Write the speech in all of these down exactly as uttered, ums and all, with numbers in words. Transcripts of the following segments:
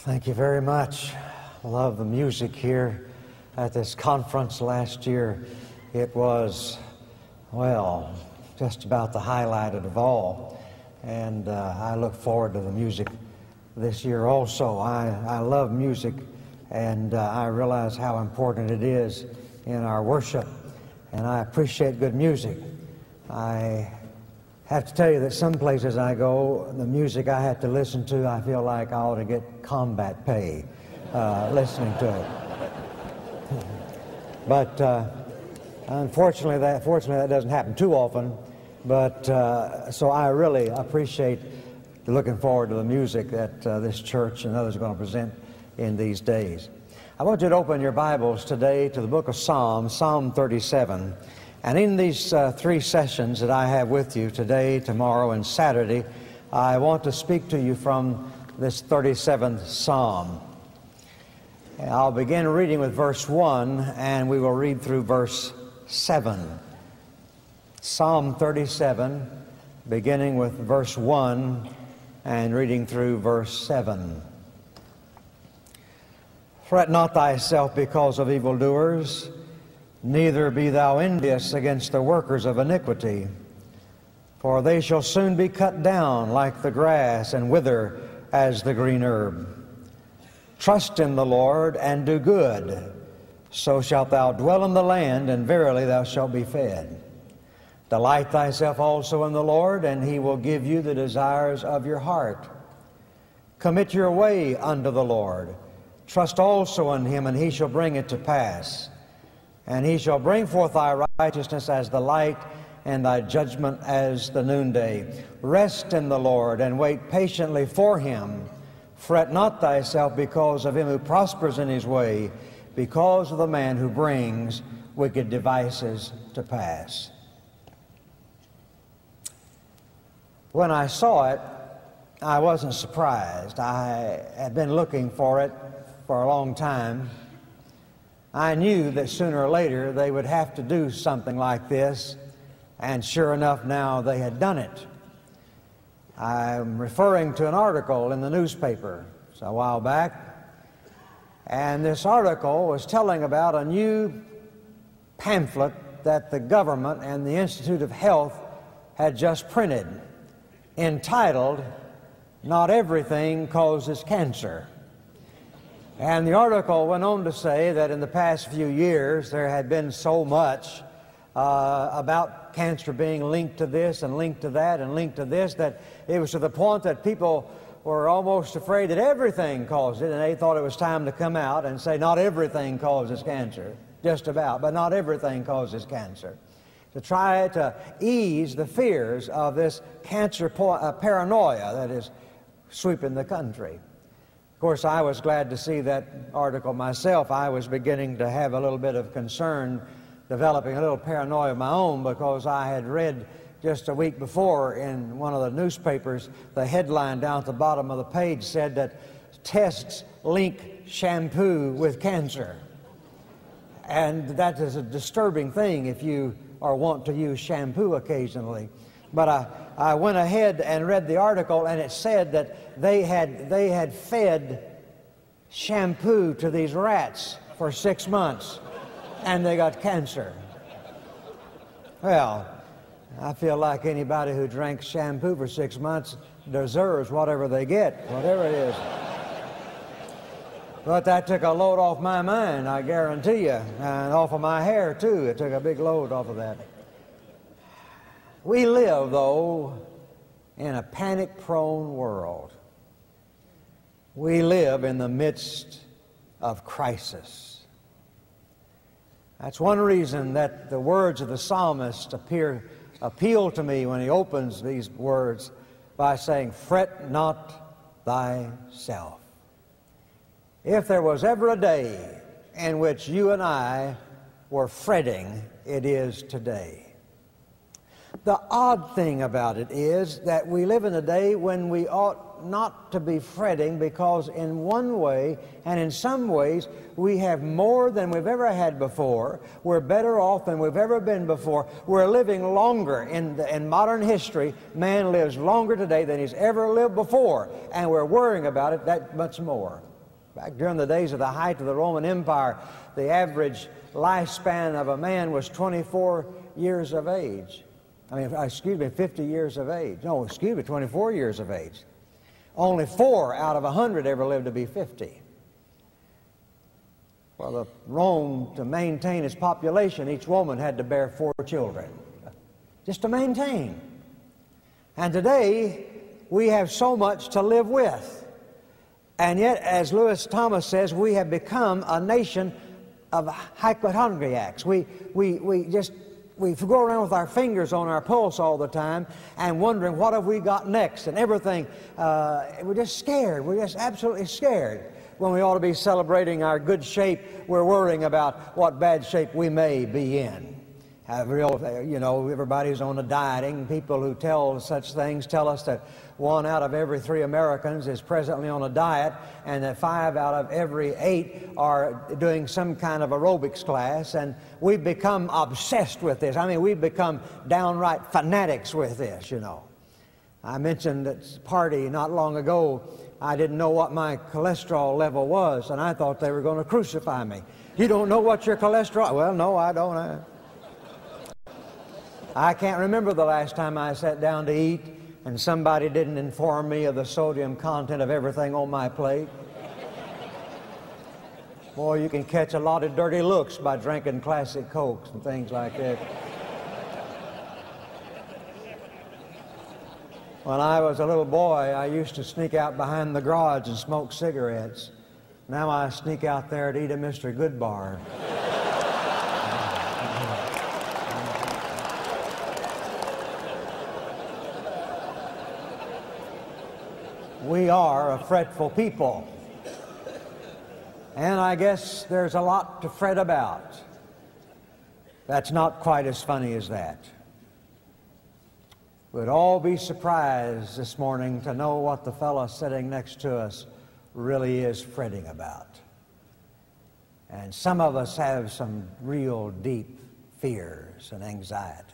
Thank you very much. I love the music here at this conference last year. It was, well, just about the highlight of all. And uh, I look forward to the music this year also. I, I love music, and uh, I realize how important it is in our worship. And I appreciate good music. I have to tell you that some places I go, the music I have to listen to, I feel like I ought to get combat pay uh, listening to it. But uh, unfortunately, that fortunately that doesn't happen too often. But uh, so I really appreciate looking forward to the music that uh, this church and others are going to present in these days. I want you to open your Bibles today to the book of Psalms, Psalm thirty-seven. And in these uh, three sessions that I have with you today, tomorrow, and Saturday, I want to speak to you from this thirty-seventh Psalm. I'll begin reading with verse one, and we will read through verse seven. Psalm thirty-seven, beginning with verse one and reading through verse seven. Fret not thyself because of evildoers, neither be thou envious against the workers of iniquity. For they shall soon be cut down like the grass and wither as the green herb. Trust in the Lord and do good, so shalt thou dwell in the land, and verily thou shalt be fed. Delight thyself also in the Lord, and he will give you the desires of your heart. Commit your way unto the Lord. Trust also in him, and he shall bring it to pass. And he shall bring forth thy righteousness as the light, and thy judgment as the noonday. Rest in the Lord, and wait patiently for him. Fret not thyself because of him who prospers in his way, because of the man who brings wicked devices to pass. When I saw it, I wasn't surprised. I had been looking for it for a long time. I knew that sooner or later they would have to do something like this, and sure enough, now they had done it. I'm referring to an article in the newspaper a while back, and this article was telling about a new pamphlet that the government and the Institute of Health had just printed, entitled, "Not Everything Causes Cancer." And the article went on to say that in the past few years there had been so much uh, about cancer being linked to this and linked to that and linked to this that it was to the point that people were almost afraid that everything caused it, and they thought it was time to come out and say not everything causes cancer, just about, but not everything causes cancer, to try to ease the fears of this cancer po- uh, paranoia that is sweeping the country. Of course, I was glad to see that article myself. I was beginning to have a little bit of concern, developing a little paranoia of my own, because I had read just a week before in one of the newspapers, the headline down at the bottom of the page said that tests link shampoo with cancer. And that is a disturbing thing if you are wont to use shampoo occasionally. But I, I went ahead and read the article, and it said that they had, they had fed shampoo to these rats for six months, and they got cancer. Well, I feel like anybody who drank shampoo for six months deserves whatever they get, whatever it is. But that took a load off my mind, I guarantee you, and off of my hair, too. It took a big load off of that. We live, though, in a panic-prone world. We live in the midst of crisis. That's one reason that the words of the psalmist appear, appeal to me when he opens these words by saying, "Fret not thyself." If there was ever a day in which you and I were fretting, it is today. The odd thing about it is that we live in a day when we ought not to be fretting, because in one way and in some ways we have more than we've ever had before. We're better off than we've ever been before. We're living longer. In, the, in modern history, man lives longer today than he's ever lived before, and we're worrying about it that much more. Back during the days of the height of the Roman Empire, the average lifespan of a man was twenty-four years of age. I mean, excuse me, fifty years of age. No, excuse me, twenty-four years of age. Only four out of a hundred ever lived to be fifty. Well, the Rome, to maintain its population, each woman had to bear four children, just to maintain. And today, we have so much to live with. And yet, as Lewis Thomas says, we have become a nation of hypochondriacs. We, we, we just, we go around with our fingers on our pulse all the time and wondering, what have we got next? And everything, uh, we're just scared. We're just absolutely scared. When we ought to be celebrating our good shape, we're worrying about what bad shape we may be in. Have real, you know, everybody's on a dieting. People who tell such things tell us that one out of every three Americans is presently on a diet, and that five out of every eight are doing some kind of aerobics class, and we've become obsessed with this. I mean, we've become downright fanatics with this, you know. I mentioned at a party not long ago, I didn't know what my cholesterol level was, and I thought they were going to crucify me. You don't know what your cholesterol... Well, no, I don't. I, I can't remember the last time I sat down to eat and somebody didn't inform me of the sodium content of everything on my plate. Boy, you can catch a lot of dirty looks by drinking classic Cokes and things like that. When I was a little boy, I used to sneak out behind the garage and smoke cigarettes. Now I sneak out there to eat a Mister Goodbar. We are a fretful people. And I guess there's a lot to fret about. That's not quite as funny as that. We'd all be surprised this morning to know what the fellow sitting next to us really is fretting about. And some of us have some real deep fears and anxieties.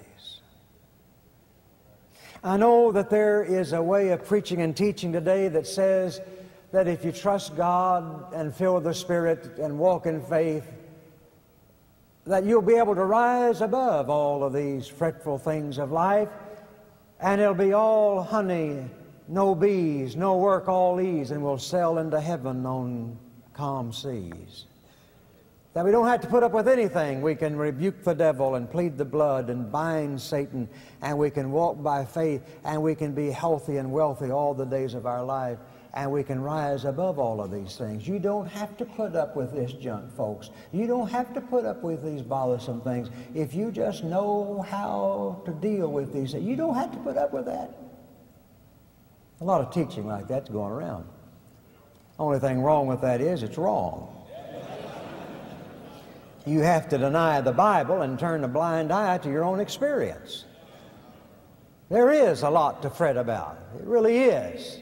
I know that there is a way of preaching and teaching today that says that if you trust God and fill with the Spirit and walk in faith, that you'll be able to rise above all of these fretful things of life, and it'll be all honey, no bees, no work, all ease, and we'll sail into heaven on calm seas. That we don't have to put up with anything. We can rebuke the devil and plead the blood and bind Satan, and we can walk by faith, and we can be healthy and wealthy all the days of our life, and we can rise above all of these things. You don't have to put up with this junk, folks. You don't have to put up with these bothersome things. If you just know how to deal with these things, you don't have to put up with that. A lot of teaching like that's going around. Only thing wrong with that is it's wrong. You have to deny the Bible and turn a blind eye to your own experience. There is a lot to fret about. It really is.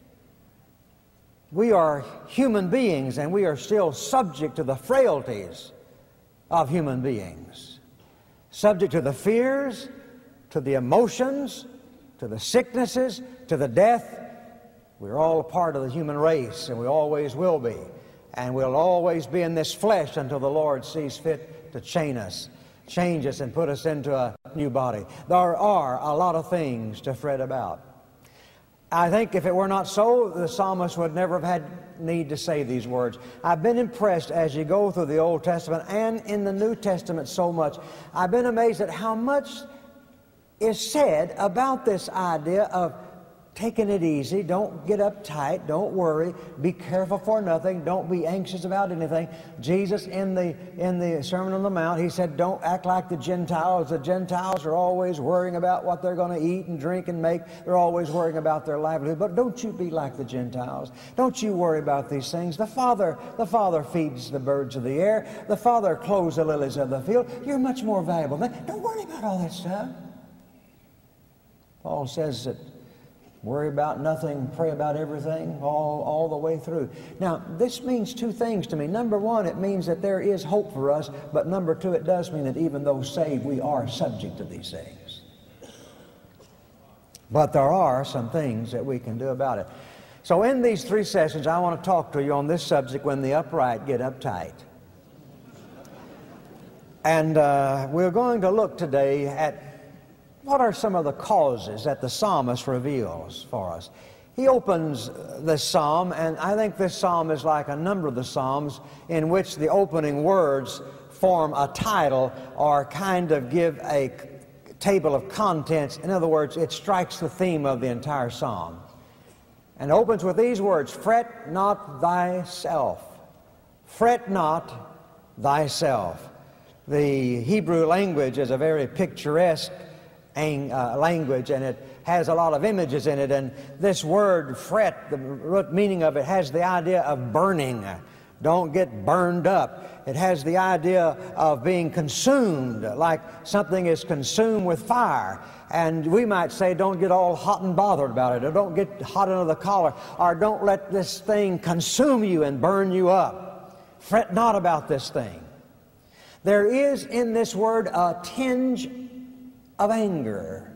We are human beings, and we are still subject to the frailties of human beings. Subject to the fears, to the emotions, to the sicknesses, to the death. We're all a part of the human race, and we always will be. And we'll always be in this flesh until the Lord sees fit to chain us, change us, and put us into a new body. There are a lot of things to fret about. I think if it were not so, the psalmist would never have had need to say these words. I've been impressed as you go through the Old Testament and in the New Testament so much. I've been amazed at how much is said about this idea of taking it easy. Don't get uptight. Don't worry. Be careful for nothing. Don't be anxious about anything. Jesus in the in the Sermon on the Mount, he said, don't act like the Gentiles. The Gentiles are always worrying about what they're going to eat and drink and make. They're always worrying about their livelihood. But don't you be like the Gentiles. Don't you worry about these things. The Father, the Father feeds the birds of the air. The Father clothes the lilies of the field. You're much more valuable than that. Don't worry about all that stuff. Paul says that worry about nothing, pray about everything, all, all the way through. Now, this means two things to me. Number one, it means that there is hope for us, but number two, it does mean that even though saved, we are subject to these things. But there are some things that we can do about it. So in these three sessions, I want to talk to you on this subject, when the upright get uptight. And uh, we're going to look today at what are some of the causes that the psalmist reveals for us. He opens this psalm, and I think this psalm is like a number of the psalms in which the opening words form a title or kind of give a table of contents. In other words, it strikes the theme of the entire psalm. And opens with these words, "Fret not thyself. Fret not thyself." The Hebrew language is a very picturesque uh, language, and it has a lot of images in it. And this word fret, the root meaning of it, has the idea of burning. Don't get burned up. It has the idea of being consumed, like something is consumed with fire. And we might say, don't get all hot and bothered about it, or don't get hot under the collar, or don't let this thing consume you and burn you up. Fret not about this thing. There is in this word a tinge of anger.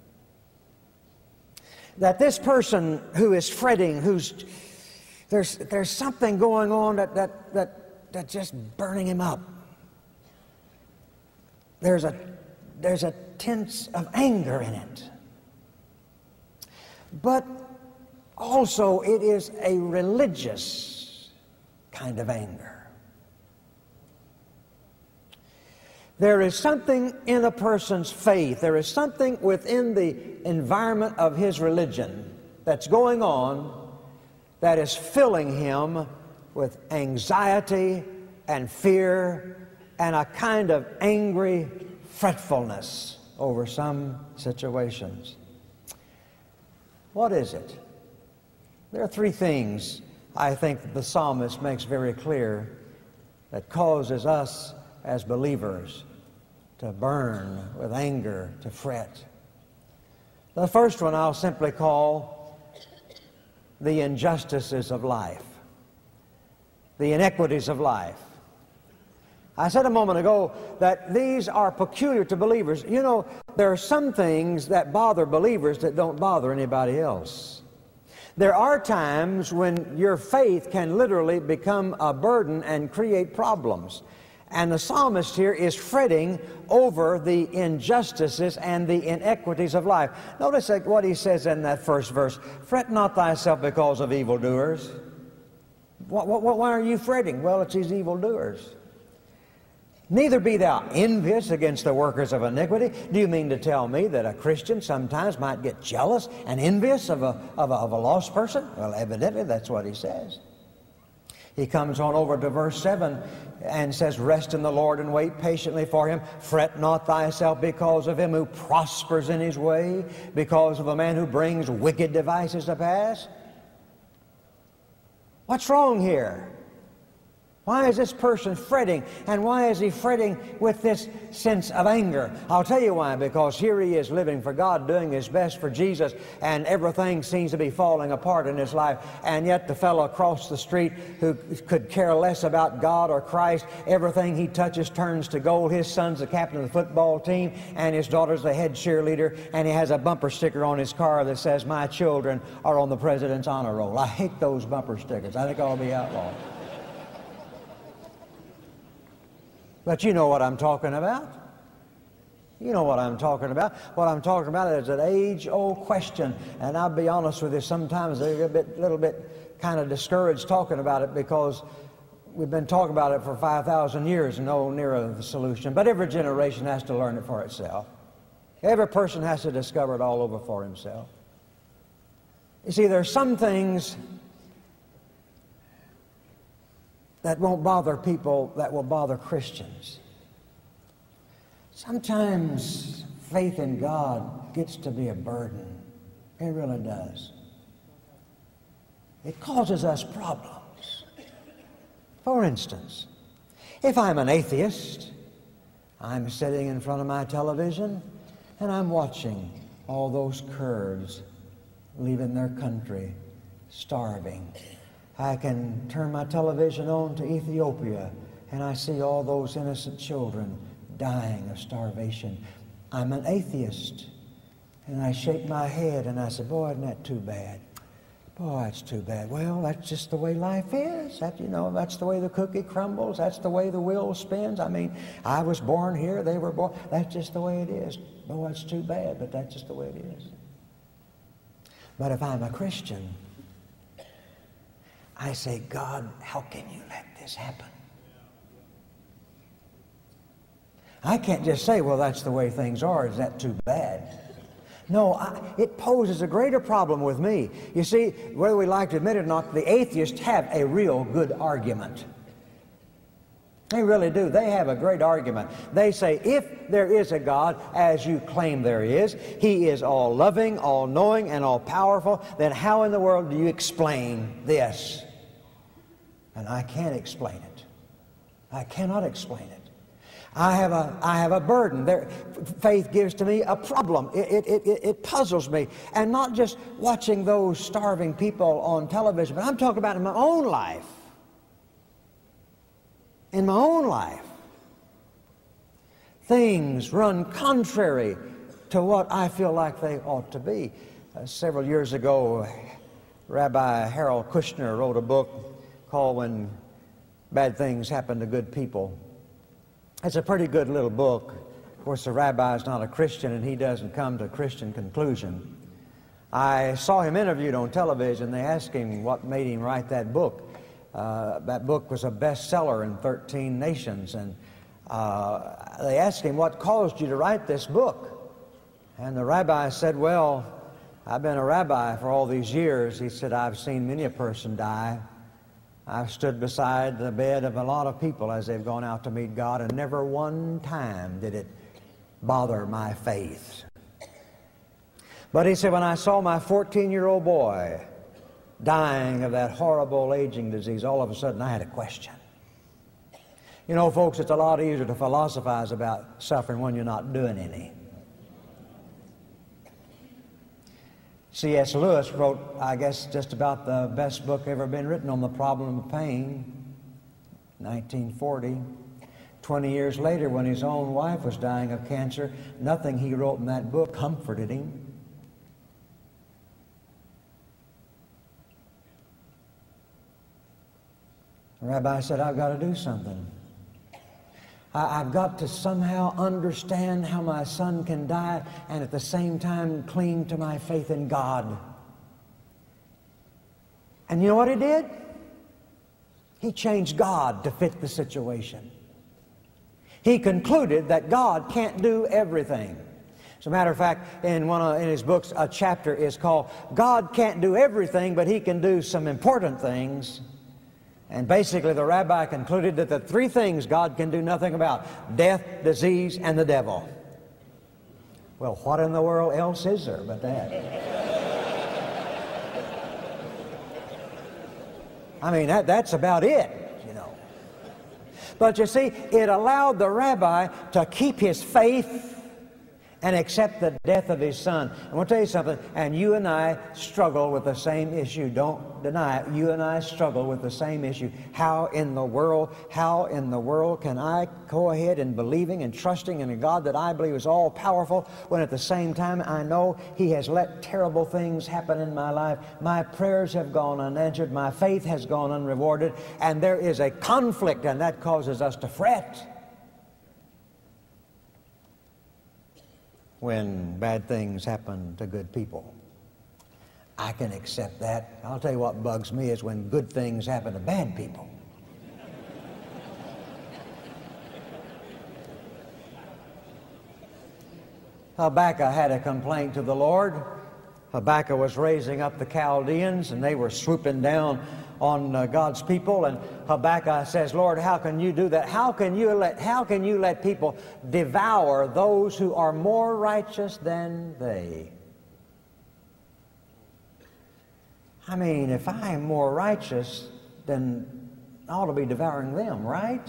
That this person who is fretting, who's there's there's something going on that that that that's just burning him up. There's a there's a tinge of anger in it. But also it is a religious kind of anger. There is something in a person's faith, there is something within the environment of his religion that's going on that is filling him with anxiety and fear and a kind of angry fretfulness over some situations. What is it? There are three things I think that the psalmist makes very clear that causes us as believers to burn with anger, to fret. The first one I'll simply call the injustices of life, the inequities of life. I said a moment ago that these are peculiar to believers. You know, there are some things that bother believers that don't bother anybody else. There are times when your faith can literally become a burden and create problems. And the psalmist here is fretting over the injustices and the inequities of life. Notice what he says in that first verse. Fret not thyself because of evildoers. Why, why are you fretting? Well, it's these evildoers. Neither be thou envious against the workers of iniquity. Do you mean to tell me that a Christian sometimes might get jealous and envious of a, of a, of a lost person? Well, evidently that's what he says. He comes on over to verse seven and says, rest in the Lord and wait patiently for Him. Fret not thyself because of him who prospers in his way, because of the man who brings wicked devices to pass. What's wrong here? Why is this person fretting? And why is he fretting with this sense of anger? I'll tell you why. Because here he is living for God, doing his best for Jesus, and everything seems to be falling apart in his life. And yet the fellow across the street who could care less about God or Christ, everything he touches turns to gold. His son's the captain of the football team, and his daughter's the head cheerleader, and he has a bumper sticker on his car that says, my children are on the President's honor roll. I hate those bumper stickers. I think I'll be outlawed. But you know what I'm talking about. You know what I'm talking about. What I'm talking about is an age-old question. And I'll be honest with you, sometimes I'm a bit, little bit kind of discouraged talking about it because we've been talking about it for five thousand years and no nearer the solution. But every generation has to learn it for itself. Every person has to discover it all over for himself. You see, there are some things that won't bother people that will bother Christians. Sometimes faith in God gets to be a burden. It really does. It causes us problems. For instance, if I'm an atheist, I'm sitting in front of my television and I'm watching all those Kurds leaving their country, starving. I can turn my television on to Ethiopia and I see all those innocent children dying of starvation. I'm an atheist. And I shake my head and I say, boy, isn't that too bad? Oh, that's too bad. Well, that's just the way life is. That, you know, that's the way the cookie crumbles. That's the way the wheel spins. I mean, I was born here. They were born. That's just the way it is. Oh, that's too bad, but that's just the way it is. But if I'm a Christian, I say, God, how can you let this happen? I can't just say, well, that's the way things are. Is that too bad? No, I, it poses a greater problem with me. You see, whether we like to admit it or not, the atheists have a real good argument. They really do. They have a great argument. They say, if there is a God, as you claim there is, He is all-loving, all-knowing, and all-powerful, then how in the world do you explain this? And I can't explain it. I cannot explain it. I have a, I have a burden. There, faith gives to me a problem. It, it, it, it puzzles me. And not just watching those starving people on television, but I'm talking about in my own life. In my own life. Things run contrary to what I feel like they ought to be. Uh, several years ago, Rabbi Harold Kushner wrote a book called When Bad Things Happen to Good People. It's a pretty good little book. Of course, the rabbi is not a Christian, and he doesn't come to a Christian conclusion. I saw him interviewed on television. They asked him what made him write that book. Uh, that book was a bestseller in thirteen nations, and uh, they asked him, what caused you to write this book? And the rabbi said, well, I've been a rabbi for all these years. He said, I've seen many a person die. I've stood beside the bed of a lot of people as they've gone out to meet God, and never one time did it bother my faith. But he said, when I saw my fourteen-year-old boy dying of that horrible aging disease, all of a sudden I had a question. You know, folks, it's a lot easier to philosophize about suffering when you're not doing any. C S Lewis wrote, I guess, just about the best book ever been written on the problem of pain, nineteen forty. Twenty years later, when his own wife was dying of cancer, nothing he wrote in that book comforted him. The rabbi said, I've got to do something. I've got to somehow understand how my son can die and at the same time cling to my faith in God. And you know what he did? He changed God to fit the situation. He concluded that God can't do everything. As a matter of fact, in one of in his books, a chapter is called God Can't Do Everything, but He Can Do Some Important Things. And basically the rabbi concluded that the three things God can do nothing about: death, disease, and the devil. Well, what in the world else is there but that? I mean, that, that's about it, you know. But you see, it allowed the rabbi to keep his faith and accept the death of his son. I want to tell you something, and you and I struggle with the same issue. Don't deny it. You and I struggle with the same issue. How in the world, how in the world can I go ahead and believing and trusting in a God that I believe is all-powerful when at the same time I know He has let terrible things happen in my life? My prayers have gone unanswered. My faith has gone unrewarded. And there is a conflict, and that causes us to fret when bad things happen to good people. I can accept that. I'll tell you what bugs me is when good things happen to bad people. Habakkuk had a complaint to the Lord. Habakkuk was raising up the Chaldeans, and they were swooping down on uh, God's people, and Habakkuk says, Lord, how can you do that? How can you let how can you let people devour those who are more righteous than they? I mean, if I am more righteous, then I ought to be devouring them, right?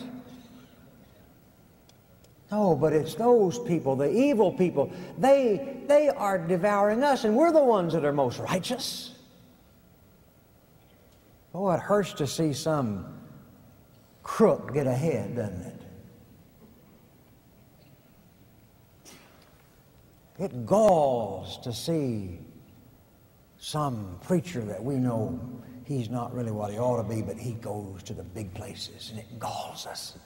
No, but it's those people, the evil people. They, they are devouring us, and we're the ones that are most righteous. Oh, it hurts to see some crook get ahead, doesn't it? It galls to see some preacher that we know he's not really what he ought to be, but he goes to the big places and it galls us.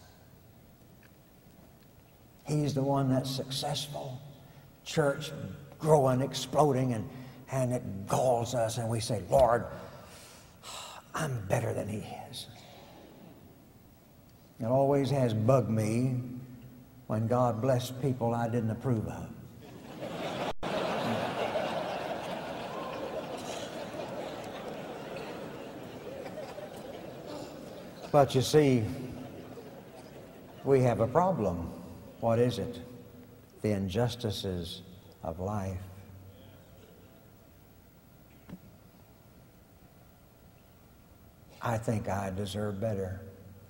He's the one that's successful, church growing, exploding, and, and it galls us, and we say, Lord, I'm better than he is. It always has bugged me when God blessed people I didn't approve of. But you see, we have a problem. What is it? The injustices of life. I think I deserve better.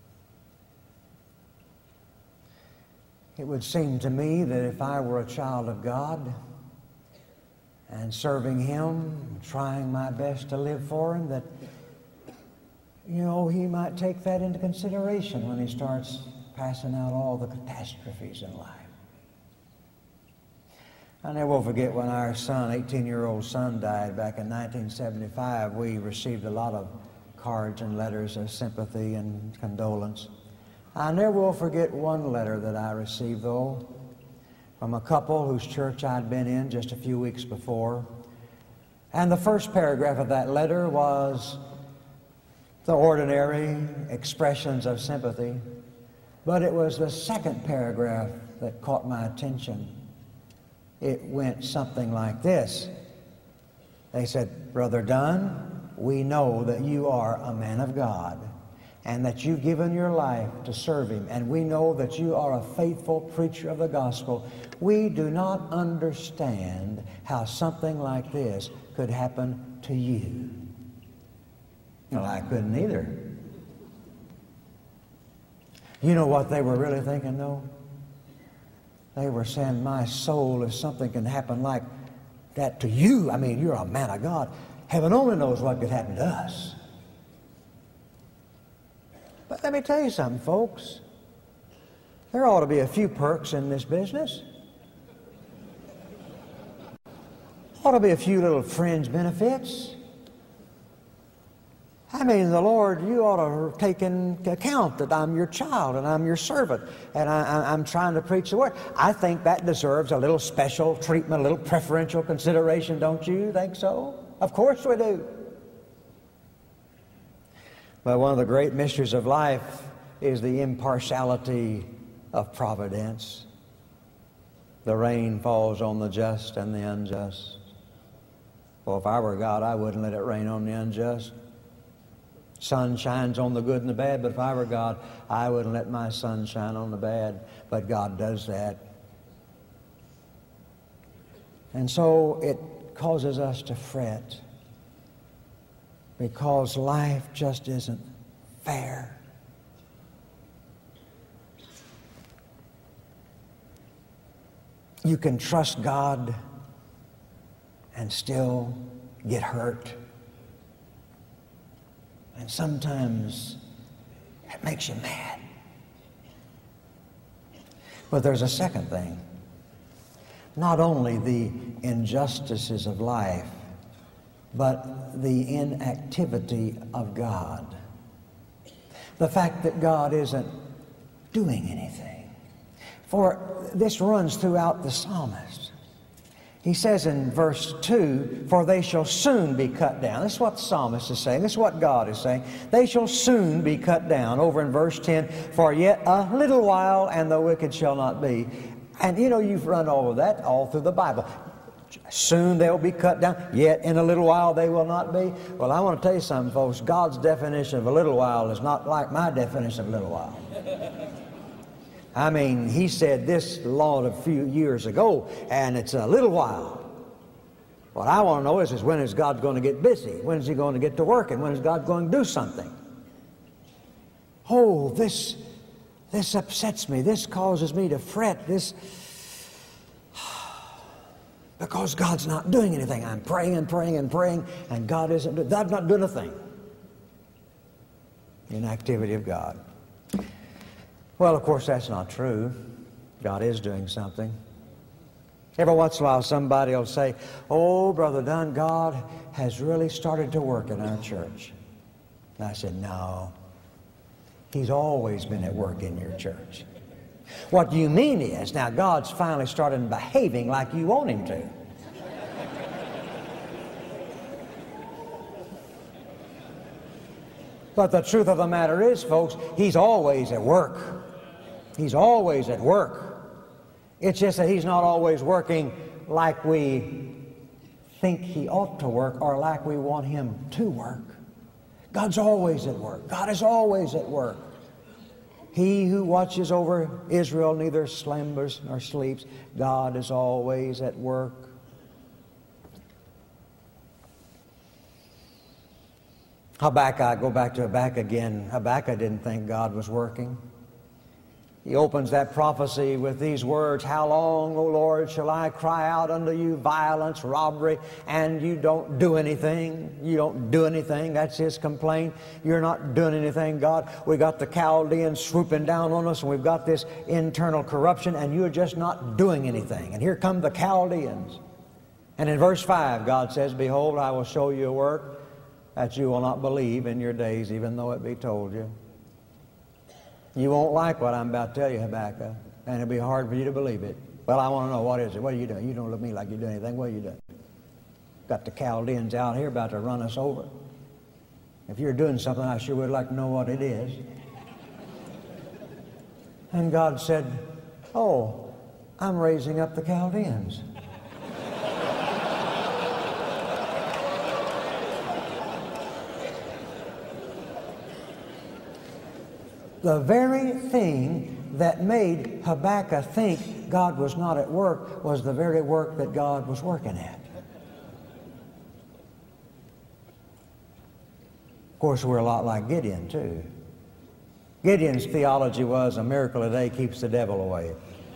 It would seem to me that if I were a child of God and serving Him, trying my best to live for Him, that, you know, He might take that into consideration when He starts passing out all the catastrophes in life. I never will forget when our son, eighteen-year-old son, died back in nineteen seventy-five. We received a lot of cards and letters of sympathy and condolence. I never will forget one letter that I received, though, from a couple whose church I'd been in just a few weeks before. And the first paragraph of that letter was the ordinary expressions of sympathy, but it was the second paragraph that caught my attention. It went something like this. They said, Brother Dunn, we know that you are a man of God and that you've given your life to serve Him, and we know that you are a faithful preacher of the gospel. We do not understand how something like this could happen to you. Well, I couldn't either. You know what they were really thinking, though? They were saying, my soul, if something can happen like that to you, I mean, you're a man of God. Heaven only knows what could happen to us. But let me tell you something, folks. There ought to be a few perks in this business. Ought to be a few little fringe benefits. I mean, the Lord, you ought to take into account that I'm your child and I'm your servant and I, I, I'm trying to preach the Word. I think that deserves a little special treatment, a little preferential consideration, don't you think so? Of course we do. But one of the great mysteries of life is the impartiality of providence. The rain falls on the just and the unjust. Well, if I were God, I wouldn't let it rain on the unjust. Sun shines on the good and the bad, but if I were God, I wouldn't let my sun shine on the bad. But God does that. And so it causes us to fret because life just isn't fair. You can trust God and still get hurt. And sometimes it makes you mad. But there's a second thing. Not only the injustices of life, but the inactivity of God. The fact that God isn't doing anything. For this runs throughout the psalmist. He says in verse two, for they shall soon be cut down. This is what the psalmist is saying. This is what God is saying. They shall soon be cut down. Over in verse ten, for yet a little while and the wicked shall not be. And you know, you've run over that all through the Bible. Soon they'll be cut down, yet in a little while they will not be. Well, I want to tell you something, folks. God's definition of a little while is not like my definition of a little while. I mean, He said this long a few years ago, and it's a little while. What I want to know is, is when is God going to get busy? When is He going to get to work? And when is God going to do something? Oh, this, this upsets me. This causes me to fret. This... Because God's not doing anything. I'm praying and praying and praying, and God isn't doing, God's not doing a thing. Inactivity of God. Well, of course, that's not true. God is doing something. Every once in a while somebody will say, "Oh, Brother Dunn, God has really started to work in our church." And I said, "No. He's always been at work in your church. What you mean is, now God's finally started behaving like you want Him to." But the truth of the matter is, folks, He's always at work. He's always at work. It's just that He's not always working like we think He ought to work or like we want Him to work. God's always at work. God is always at work. He who watches over Israel neither slumbers nor sleeps. God is always at work. Habakkuk, go back to Habakkuk again. Habakkuk didn't think God was working. He opens that prophecy with these words, "How long, O Lord, shall I cry out unto you violence, robbery, and you don't do anything?" You don't do anything. That's his complaint. You're not doing anything, God. We got the Chaldeans swooping down on us, and we've got this internal corruption, and you're just not doing anything. And here come the Chaldeans. And in verse five, God says, "Behold, I will show you a work that you will not believe in your days, even though it be told you." You won't like what I'm about to tell you, Habakkuk, and it'll be hard for you to believe it. Well, I want to know, what is it? What are you doing? You don't look at me like you're doing anything. What are you doing? Got the Chaldeans out here about to run us over. If you're doing something, I sure would like to know what it is. And God said, "Oh, I'm raising up the Chaldeans." The very thing that made Habakkuk think God was not at work was the very work that God was working at. Of course, we're a lot like Gideon, too. Gideon's theology was, a miracle a day keeps the devil away.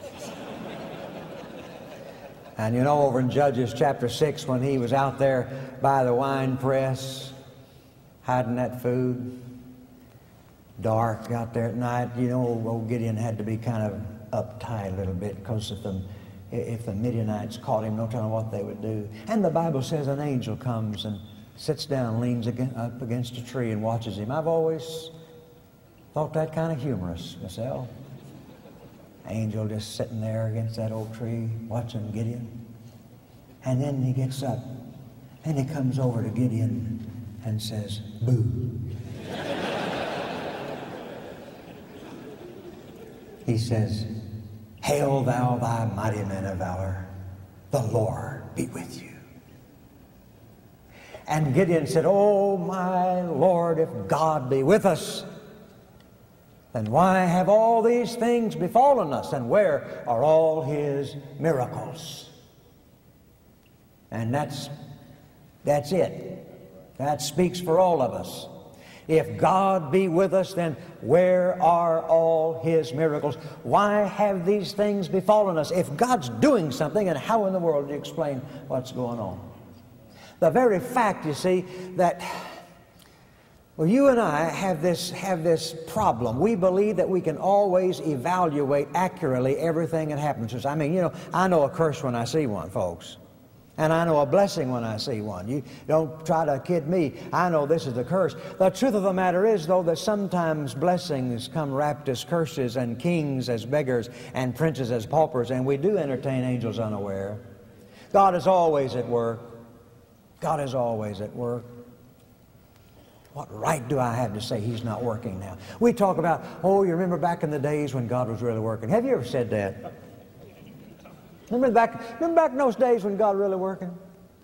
And you know, over in Judges chapter six, when he was out there by the wine press, hiding that food, dark out there at night, you know, old Gideon had to be kind of uptight a little bit, because if the, if the Midianites caught him, no telling what they would do. And the Bible says an angel comes and sits down, leans against, up against a tree and watches him. I've always thought that kind of humorous myself. Angel just sitting there against that old tree watching Gideon. And then he gets up and he comes over to Gideon and says, "Boo." He says, "Hail thou thy mighty men of valor, the Lord be with you." And Gideon said, "Oh my Lord, if God be with us, then why have all these things befallen us? And where are all His miracles?" And that's, that's it. That speaks for all of us. If God be with us, then where are all His miracles? Why have these things befallen us? If God's doing something, and how in the world do you explain what's going on? The very fact, you see, that well, you and I have this, have this problem. We believe that we can always evaluate accurately everything that happens to us. I mean, you know, I know a curse when I see one, folks. And I know a blessing when I see one. You don't try to kid me. I know this is the curse. The truth of the matter is, though, that sometimes blessings come wrapped as curses, and kings as beggars, and princes as paupers, and we do entertain angels unaware. God is always at work. God is always at work. What right do I have to say He's not working now? We talk about, oh, you remember back in the days when God was really working. Have you ever said that? Remember back, remember back in those days when God was really working?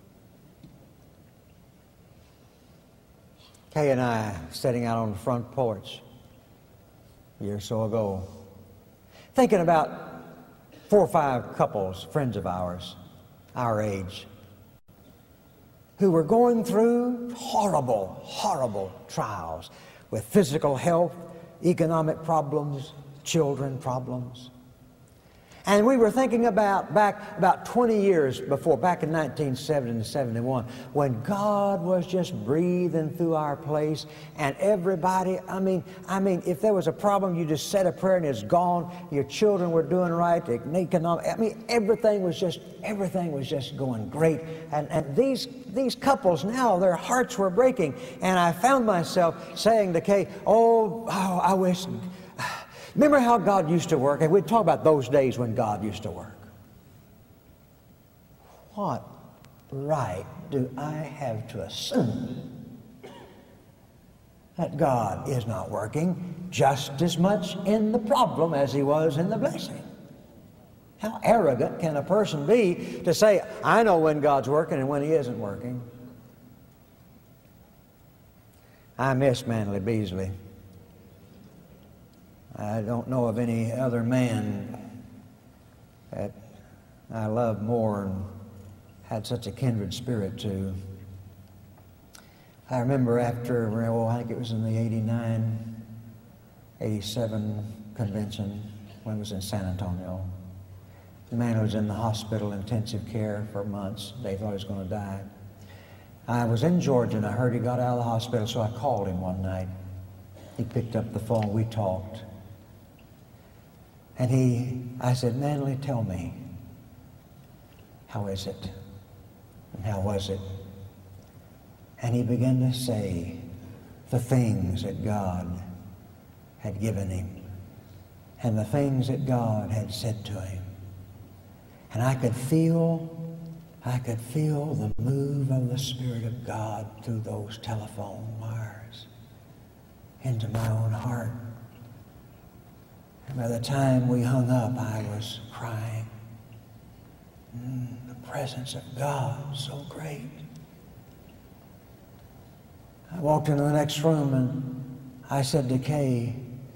Kay and I sitting out on the front porch a year or so ago, thinking about four or five couples, friends of ours, our age, who were going through horrible, horrible trials with physical health, economic problems, children problems. And we were thinking about back about twenty years before, back in nineteen seventy and seventy-one, when God was just breathing through our place, and everybody, I mean, I mean, if there was a problem, you just said a prayer and it's gone. Your children were doing right. The economic, I mean, everything was just, everything was just going great. And, and these these couples now, their hearts were breaking. And I found myself saying to Kay, oh, oh I wish... Remember how God used to work? And we'd talk about those days when God used to work. What right do I have to assume that God is not working just as much in the problem as He was in the blessing? How arrogant can a person be to say, I know when God's working and when He isn't working? I miss Manley Beasley. I don't know of any other man that I love more and had such a kindred spirit to. I remember after, well, I think it was in the eighty-nine, eighty-seven convention when it was in San Antonio. The man was in the hospital, intensive care for months. They thought he was going to die. I was in Georgia and I heard he got out of the hospital, so I called him one night. He picked up the phone, we talked. And he, I said, Manley, tell me, how is it? And how was it? And he began to say the things that God had given him and the things that God had said to him. And I could feel, I could feel the move of the Spirit of God through those telephone wires into my own heart. And by the time we hung up, I was crying. Mm, the presence of God, so great. I walked into the next room and I said to Kay,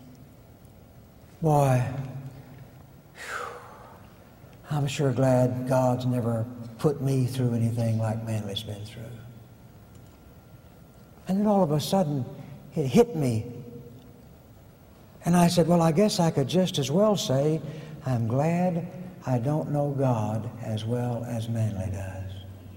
boy, whew, I'm sure glad God's never put me through anything like Manley's been through. And then all of a sudden, it hit me. And I said, well, I guess I could just as well say, I'm glad I don't know God as well as Manley does.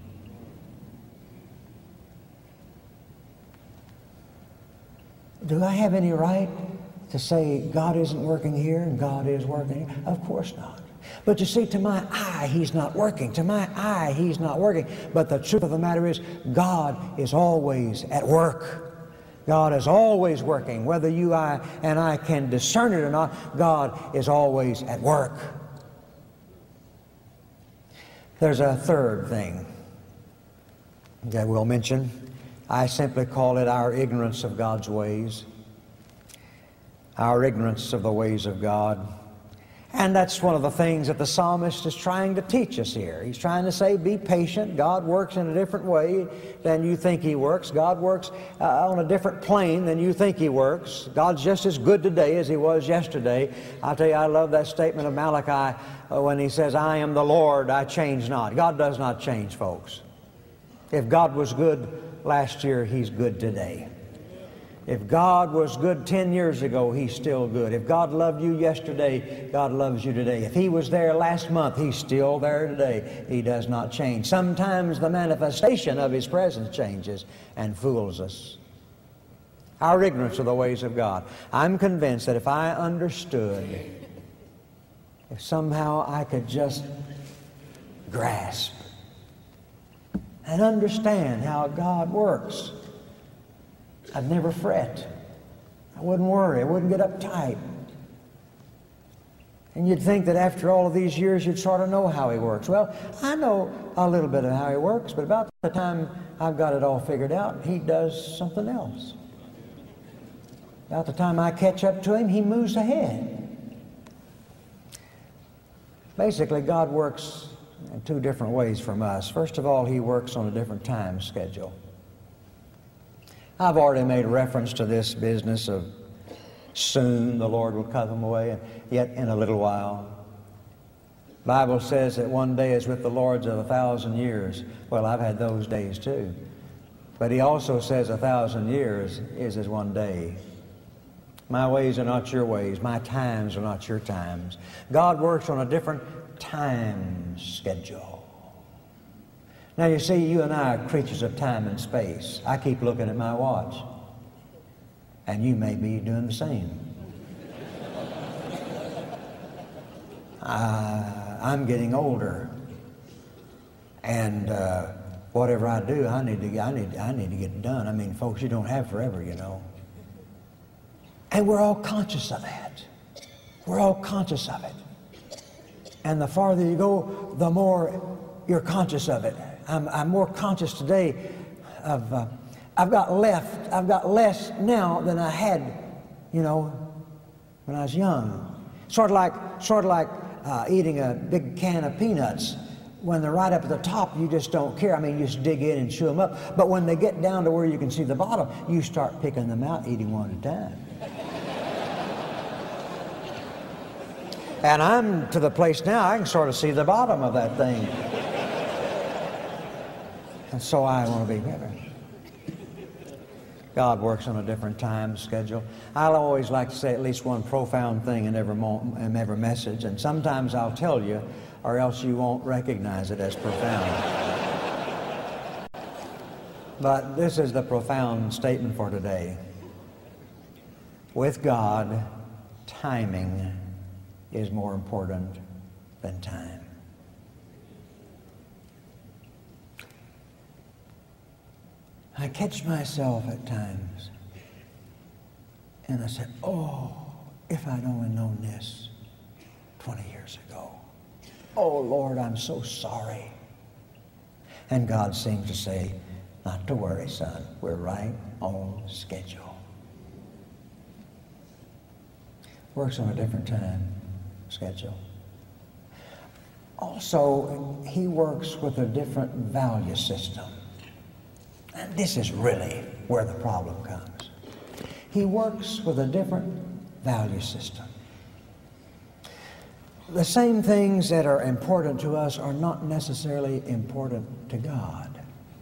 Do I have any right to say God isn't working here and God is working here? Of course not. But you see, to my eye, He's not working. To my eye, He's not working. But the truth of the matter is, God is always at work. God is always working. Whether you I, and I can discern it or not, God is always at work. There's a third thing that we'll mention. I simply call it our ignorance of God's ways. Our ignorance of the ways of God. And that's one of the things that the psalmist is trying to teach us here. He's trying to say, be patient. God works in a different way than you think He works. God works uh, on a different plane than you think He works. God's just as good today as He was yesterday. I'll tell you, I love that statement of Malachi uh, when he says, I am the Lord, I change not. God does not change, folks. If God was good last year, He's good today. If God was good ten years ago, He's still good. If God loved you yesterday, God loves you today. If He was there last month, He's still there today. He does not change. Sometimes the manifestation of His presence changes and fools us. Our ignorance of the ways of God. I'm convinced that if I understood, if somehow I could just grasp and understand how God works, I'd never fret. I wouldn't worry. I wouldn't get uptight. And you'd think that after all of these years, you'd sort of know how He works. Well, I know a little bit of how He works, but about the time I've got it all figured out, He does something else. About the time I catch up to Him, He moves ahead. Basically, God works in two different ways from us. First of all, He works on a different time schedule. I've already made reference to this business of soon the Lord will cut them away, and yet in a little while. The Bible says that one day is with the Lord's of a thousand years. Well, I've had those days too. But He also says a thousand years is as one day. My ways are not your ways. My times are not your times. God works on a different time schedule. Now you see, you and I are creatures of time and space. I keep looking at my watch. And you may be doing the same. uh, I'm getting older. And uh, whatever I do, I need to I need I need to get it done. I mean, folks, you don't have forever, you know. And we're all conscious of that. We're all conscious of it. And the farther you go, the more you're conscious of it. I'm, I'm more conscious today of, uh, I've got left, I've got less now than I had, you know, when I was young. Sort of like, sort of like uh, eating a big can of peanuts. When they're right up at the top, you just don't care. I mean, you just dig in and chew them up. But when they get down to where you can see the bottom, you start picking them out, eating one at a time. And I'm to the place now, I can sort of see the bottom of that thing. And so I want to be better. God works on a different time schedule. I always like to say at least one profound thing in every, mo- in every message, and sometimes I'll tell you, or else you won't recognize it as profound. But this is the profound statement for today. With God, timing is more important than time. I catch myself at times and I said, oh, if I'd only known this twenty years ago. Oh, Lord, I'm so sorry. And God seems to say, not to worry, son. We're right on schedule. Works on a different time schedule. Also, he works with a different value system. And this is really where the problem comes. He works with a different value system. The same things that are important to us are not necessarily important to God.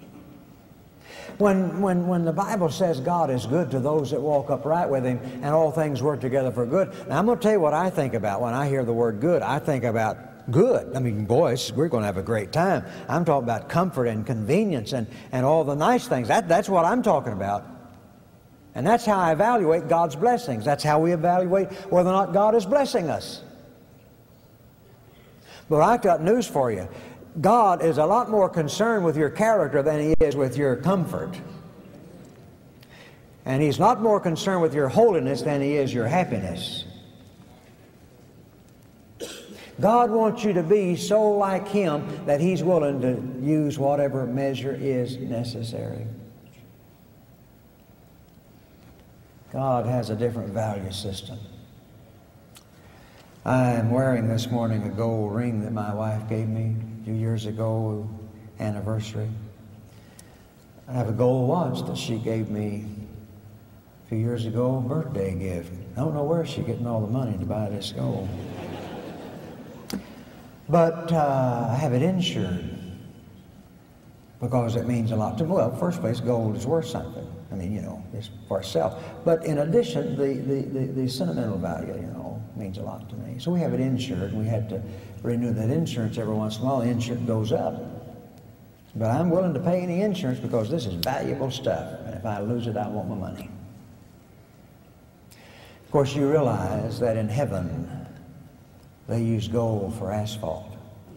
When, when, when the Bible says God is good to those that walk upright with Him and all things work together for good, now I'm going to tell you what I think about when I hear the word good. I think about good. I mean, boys, we're going to have a great time. I'm talking about comfort and convenience and, and all the nice things. That, that's what I'm talking about. And that's how I evaluate God's blessings. That's how we evaluate whether or not God is blessing us. But I've got news for you. God is a lot more concerned with your character than He is with your comfort. And He's not more concerned with your holiness than He is your happiness. God wants you to be so like Him that He's willing to use whatever measure is necessary. God has a different value system. I am wearing this morning a gold ring that my wife gave me a few years ago, anniversary. I have a gold watch that she gave me a few years ago, birthday gift. I don't know where she's getting all the money to buy this gold. But uh, I have it insured because it means a lot to me. Well, first place, gold is worth something. I mean, you know, it's for itself. But in addition, the, the, the, the sentimental value, you know, means a lot to me. So we have it insured. We have to renew that insurance every once in a while. The insurance goes up. But I'm willing to pay any insurance because this is valuable stuff. And if I lose it, I want my money. Of course, you realize that in heaven, they use gold for asphalt.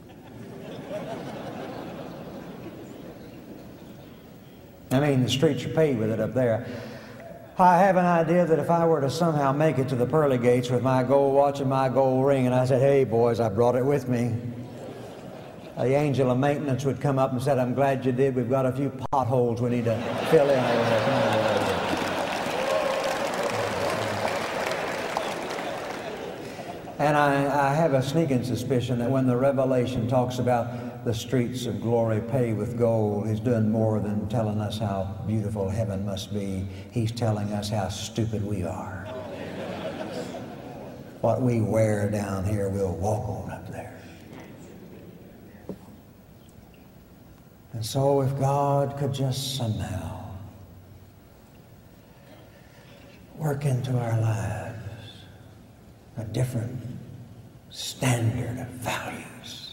I mean, the streets are paved with it up there. I have an idea that if I were to somehow make it to the pearly gates with my gold watch and my gold ring, and I said, hey, boys, I brought it with me, the angel of maintenance would come up and said, I'm glad you did. We've got a few potholes we need to fill in. And I, I have a sneaking suspicion that when the Revelation talks about the streets of glory paved with gold, He's doing more than telling us how beautiful heaven must be. He's telling us how stupid we are. What we wear down here, we'll walk on up there. And so if God could just somehow work into our lives a different standard of values.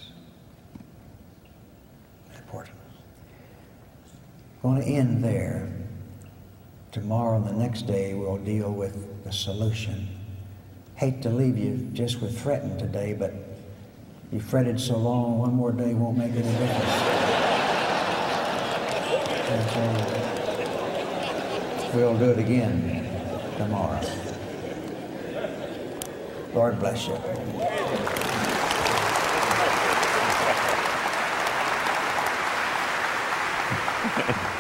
Important. I'm going to end there. Tomorrow and the next day we'll deal with the solution. Hate to leave you just with fretting today, but you fretted so long, one more day won't make any difference. We'll do it again tomorrow. Lord bless you.